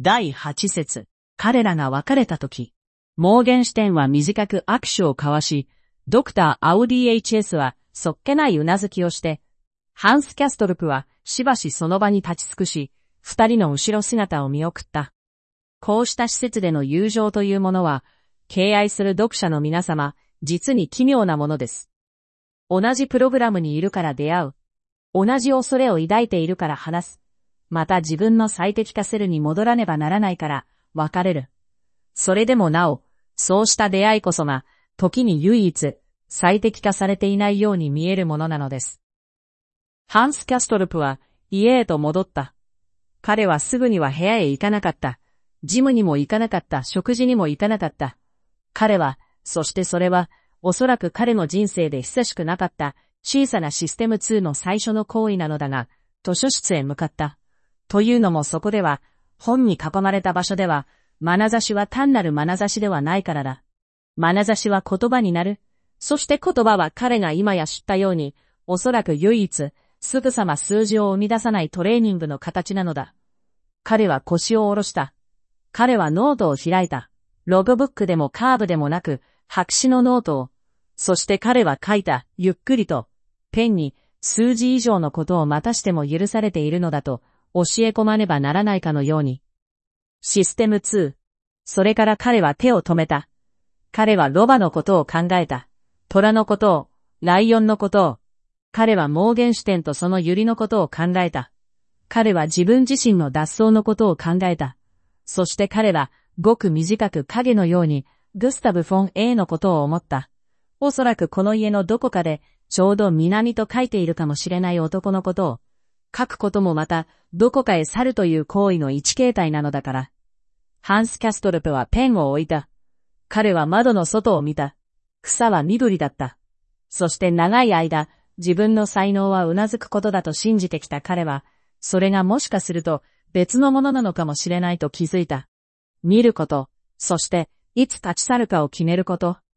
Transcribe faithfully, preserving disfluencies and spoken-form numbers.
だいはち節。彼らが別れたとき、モーゲンシュテンは短く握手を交わし、ドクター・アウディ エイチエス はそっけないうなずきをして、ハンス・キャストルプはしばしその場に立ち尽くし、二人の後ろ姿を見送った。こうした施設での友情というものは、敬愛する読者の皆様、実に奇妙なものです。同じプログラムにいるから出会う。同じ恐れを抱いているから話す。また自分の最適化セルに戻らねばならないから別れる。それでもなお、そうした出会いこそが、時に唯一、最適化されていないように見えるものなのです。ハンス・キャストルプは家へと戻った。彼はすぐには部屋へ行かなかった。ジムにも行かなかった。食事にも行かなかった。彼は、そしてそれは、おそらく彼の人生で久しくなかった小さなシステムツーの最初の行為なのだが、図書室へ向かった。というのもそこでは、本に囲まれた場所では、眼差しは単なる眼差しではないからだ。眼差しは言葉になる。そして言葉は彼が今や知ったように、おそらく唯一、すぐさま数字を生み出さないトレーニングの形なのだ。彼は腰を下ろした。彼はノートを開いた。ログブックでもカーブでもなく、白紙のノートを。そして彼は書いた、ゆっくりと。ペンに、数字以上のことをまたしても許されているのだと、教え込まねばならないかのように。システムツー。それから彼は手を止めた。彼はロバのことを考えた。虎のことを、ライオンのことを。彼はモーゲンシュテンとそのユリのことを考えた。彼は自分自身の脱走のことを考えた。そして彼は、ごく短く影のように、グスタブ・フォン・エーのことを思った。おそらくこの家のどこかで、ちょうど南と書いているかもしれない男のことを、書くこともまた、どこかへ去るという行為の一形態なのだから。ハンス・キャストルプはペンを置いた。彼は窓の外を見た。草は緑だった。そして長い間、自分の才能はうなずくことだと信じてきた彼は、それがもしかすると別のものなのかもしれないと気づいた。見ること、そしていつ立ち去るかを決めること。